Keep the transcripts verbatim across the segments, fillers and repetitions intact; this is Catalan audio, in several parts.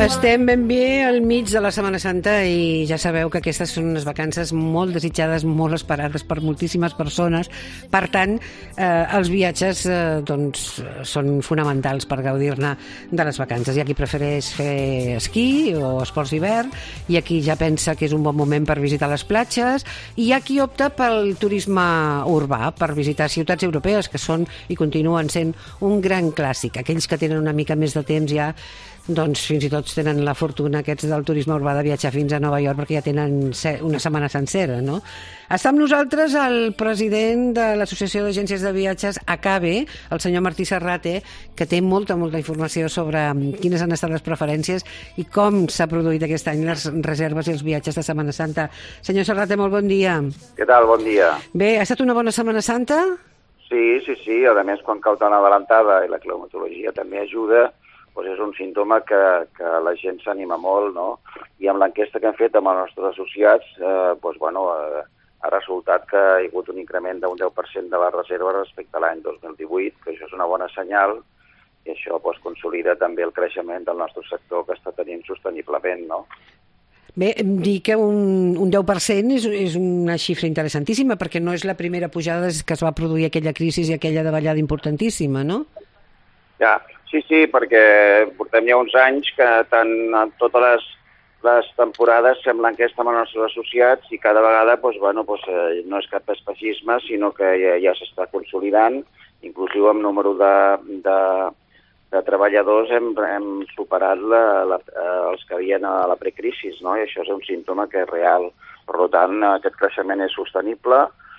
Estem ben bé al mig de la Setmana Santa i ja sabeu que aquestes són unes vacances molt desitjades, molt esperades per moltíssimes persones. Per tant, eh, els viatges eh, doncs, són fonamentals per gaudir-ne de les vacances. Hi ha qui prefereix fer esquí o esports d'hivern, hi ha qui ja pensa que és un bon moment per visitar les platges, i hi ha qui opta pel turisme urbà, per visitar ciutats europees, que són i continuen sent un gran clàssic. Aquells que tenen una mica més de temps ja, doncs fins i tot tenen la fortuna aquests del turisme urbà de viatjar fins a Nova York, perquè ja tenen una setmana sencera, no? Està amb nosaltres el president de l'Associació d'Agències de Viatges A C A B E, el senyor Martí Serrate, que té molta, molta informació sobre quines han estat les preferències i com s'ha produït aquest any les reserves i els viatges de Setmana Santa. Senyor Serrate, molt bon dia. Què tal? Bon dia. Bé, ha estat una bona Setmana Santa? Sí, sí, sí. A més, quan cau tan adelantada i la climatologia també ajuda, doncs és un símptoma que, que la gent s'anima molt, no? I amb l'enquesta que hem fet amb els nostres associats, eh, doncs, bueno, eh, ha resultat que hi ha hagut un increment d'un deu per cent de les reserves respecte a l'any dos mil divuit, que això és una bona senyal, i això doncs, consolida també el creixement del nostre sector que està tenint sosteniblement, no? Bé, dir que un, un deu per cent és, és una xifra interessantíssima, perquè no és la primera pujada des que es va produir aquella crisi i aquella davallada importantíssima, no? Ja, sí, sí, perquè portem ja uns anys que tant en totes les, les temporades fem l'enquesta amb els nostres associats i cada vegada doncs, bueno, doncs, eh, no és cap especiisme, sinó que ja, ja s'està consolidant, inclusive amb número de, de, de treballadors hem, hem superat la, la, els que havien a la precrisis, no? I això és un símptoma que és real. Per tant, aquest creixement és sostenible,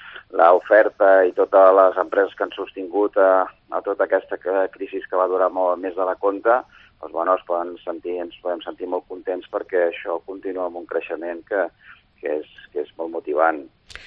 l'oferta i totes les empreses que han sostingut a, a tota aquesta crisi que va durar molt més de la compte, doncs, bueno, es poden sentir, ens podem sentir molt contents perquè això continua amb un creixement que, que, és, que és molt motivant.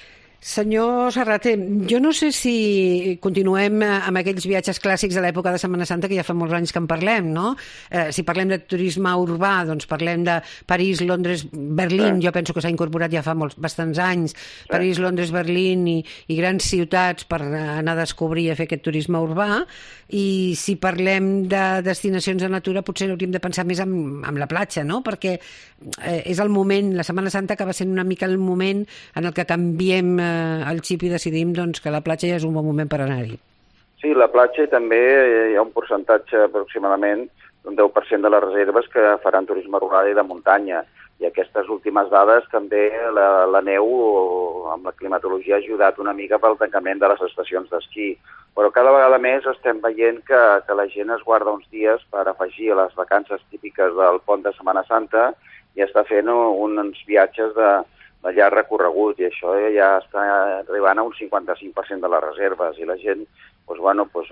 Senyor Serrate, jo no sé si continuem amb aquells viatges clàssics de l'època de Setmana Santa, que ja fa molts anys que en parlem, no? Eh, si parlem de turisme urbà, doncs parlem de París, Londres, Berlín, sí. Jo penso que s'ha incorporat ja fa molts, bastants anys, sí. París, Londres, Berlín i, i grans ciutats per anar a descobrir i a fer aquest turisme urbà, i si parlem de destinacions de natura potser hauríem de pensar més en, en la platja, no? Perquè eh, és el moment, la Setmana Santa acaba sent una mica el moment en el que canviem eh, el xip i decidim doncs, que la platja ja és un bon moment per anar-hi. Sí, la platja també hi ha un percentatge aproximadament d'un deu per cent de les reserves que faran turisme rural i de muntanya. I aquestes últimes dades també la, la neu amb la climatologia ha ajudat una mica pel tancament de les estacions d'esquí. Però cada vegada més estem veient que, que la gent es guarda uns dies per afegir a les vacances típiques del pont de Setmana Santa i està fent uns viatges de de llarg recorregut, i això ja està arribant a un cinquanta-cinc per cent de les reserves, i la gent, doncs, bueno, doncs,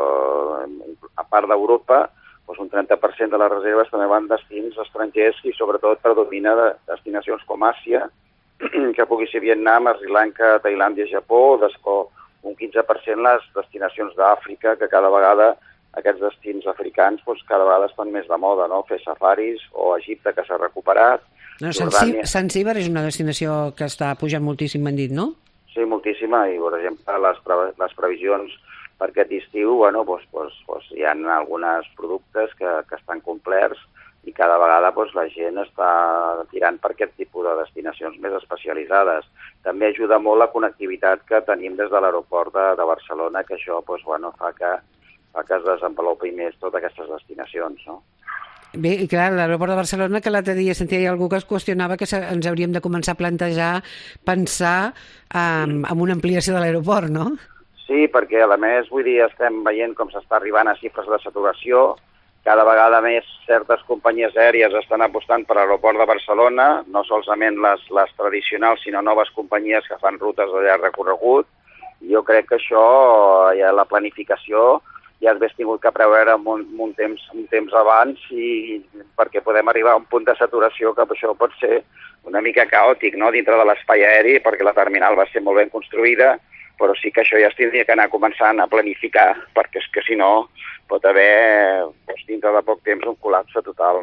uh, a part d'Europa, doncs un trenta per cent de les reserves també van destins estrangers i sobretot predomina de destinacions com Àsia, que pugui ser Vietnam, Sri Lanka, Tailàndia, Japó, o un quinze per cent les destinacions d'Àfrica, que cada vegada aquests destins africans doncs, cada vegada estan més de moda, no? Fer safaris, o Egipte, que s'ha recuperat. No, Zanzíbar és una destinació que està pujant moltíssim, m'han dit, no? Sí, moltíssima, i per exemple les, pre les previsions per aquest estiu, bueno, doncs, doncs, doncs, hi ha alguns productes que, que estan complerts i cada vegada doncs, la gent està tirant per aquest tipus de destinacions més especialitzades. També ajuda molt la connectivitat que tenim des de l'aeroport de, de Barcelona, que això doncs, bueno, fa que, fa que es desenvolupi més totes aquestes destinacions, no? Bé, i clar, l'aeroport de Barcelona, que l'altre dia sentia algú que es qüestionava que ens hauríem de començar a plantejar, pensar um, en una ampliació de l'aeroport, no? Sí, perquè a més, vull dir, estem veient com s'està arribant a xifres de saturació, cada vegada més certes companyies aèries estan apostant per l'aeroport de Barcelona, no solament les, les tradicionals, sinó noves companyies que fan rutes de llarg recorregut. Jo crec que això, ja la planificació, ja has tingut que preveure un, un, temps, un temps abans i perquè podem arribar a un punt de saturació que això pot ser una mica caòtic, no?, dintre de l'espai aeri, perquè la terminal va ser molt ben construïda, però sí que això ja es tindria que anar començant a planificar, perquè és que si no pot haver, doncs, dintre de poc temps, un col·lapse total, no?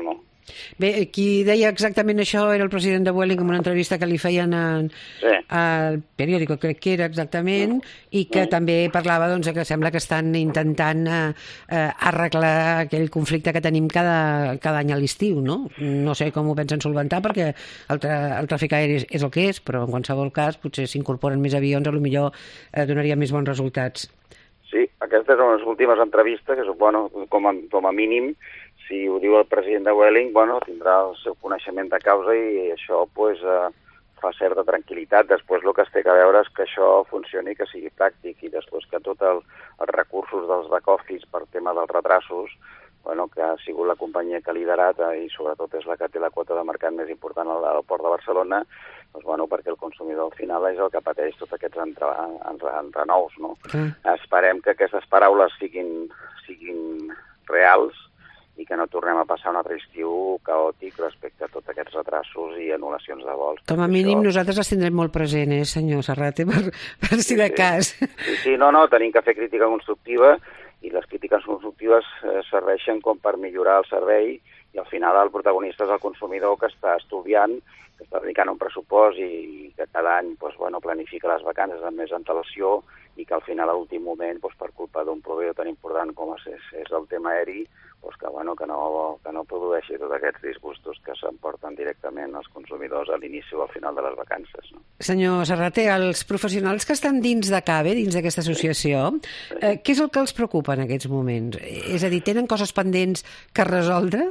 Bé, qui deia exactament això era el president de Vueling en una entrevista que li feien en, sí. al periòdico, crec que era exactament, mm. i que mm. també parlava doncs, que sembla que estan intentant eh, eh, arreglar aquell conflicte que tenim cada, cada any a l'estiu, no? No sé com ho pensen solventar perquè el, tra el tràfic aeri és, és el que és, però en qualsevol cas potser s'incorporen més avions, a lo millor eh, donaria més bons resultats. Sí, aquestes són les últimes entrevistes, que bueno, com, a, com a mínim, si ho diu el president de Vueling, bueno, tindrà el seu coneixement de causa i això pues, eh, fa certa tranquil·litat. Després el que es té que veure és que això funcioni, que sigui pràctic, i després que tots el, els recursos dels back-office per tema dels retrasos, bueno, que ha sigut la companyia que ha liderat eh, i sobretot és la que té la quota de mercat més important a l'aeroport de Barcelona, doncs, bueno, perquè el consumidor al final és el que pateix tots aquests entre, entre, entrenous. No? Mm. Esperem que aquestes paraules siguin, siguin reals i que no tornem a passar un altre estiu caòtic respecte a tots aquests retrasos i anul·lacions de vols. Com a mínim això... nosaltres les tindrem molt present, eh, senyor Serrate, per, per si sí, de sí. cas. Sí, sí, no, no, tenim que fer crítica constructiva i les crítiques constructives eh, serveixen com per millorar el servei i al final el protagonista és el consumidor que està estudiant, que està dedicant un pressupost i que cada any doncs, bueno, planifica les vacances amb més antelació i que al final a l'últim moment, doncs, per culpa d'un proveïdor tan important com és, és el tema aeri, doncs, que, bueno, que, no, que no produeixi tots aquests disgustos que s'emporten directament els consumidors a l'inici o al final de les vacances. No? Senyor Serrate, els professionals que estan dins de CABE, dins d'aquesta associació, sí. eh, què és el que els preocupa en aquests moments? És a dir, tenen coses pendents que resoldre?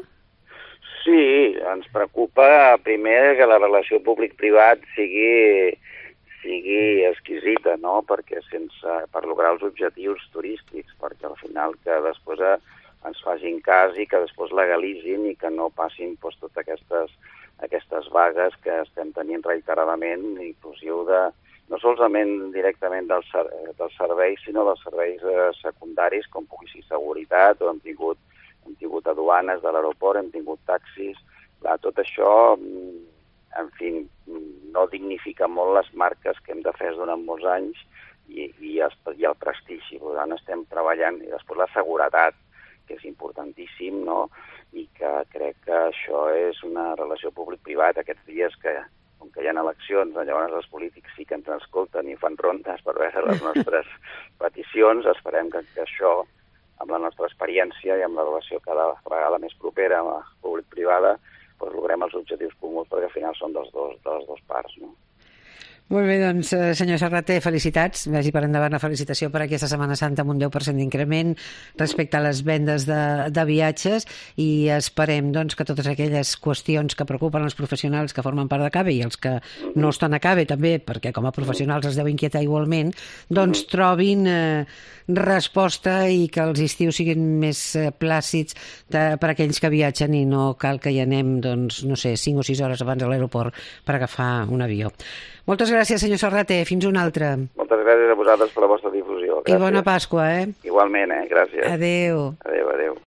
Sí, ens preocupa primer que la relació públic-privat sigui, sigui exquisita, no? Perquè sense, per lograr els objectius turístics, perquè al final que després ens facin cas i que després legalitzin i que no passin doncs, totes aquestes, aquestes vagues que estem tenint reiteradament, inclusiu de, no solament directament dels, dels serveis, sinó dels serveis eh, secundaris, com pugui ser seguretat, o hem tingut hem tingut aduanes de l'aeroport, hem tingut taxis, clar, tot això, en fi, no dignifica molt les marques que hem defès durant molts anys i, i, el, i el prestigi. Per tant, estem treballant, i després la seguretat, que és importantíssim, no? I que crec que això és una relació públic-privat. Aquests dies que, com que hi ha eleccions, llavors els polítics sí que ens escolten i fan rondes per veure les nostres peticions, esperem que, que això, amb la nostra experiència i amb la relació cada vegada més propera amb la públic-privada, doncs logrem els objectius comuns perquè al final són dels dos, de les dues parts. No? Molt bé, doncs, senyor Serrate, felicitats. Vagi per endavant la felicitació per aquesta Setmana Santa amb un deu per cent d'increment respecte a les vendes de, de viatges i esperem doncs, que totes aquelles qüestions que preocupen els professionals que formen part de CABE i els que no estan a CABE també, perquè com a professionals es deu inquietar igualment, doncs trobin eh, resposta i que els estius siguin més eh, plàcids de, per a aquells que viatgen i no cal que hi anem, doncs, no sé, cinc o sis hores abans a l'aeroport per agafar un avió. Moltes gràcies, senyor Serrate. Fins una altra. Moltes gràcies a vosaltres per la vostra difusió. Gràcies. I bona Pasqua, eh? Igualment, eh? Gràcies. Adéu. Adéu, adéu.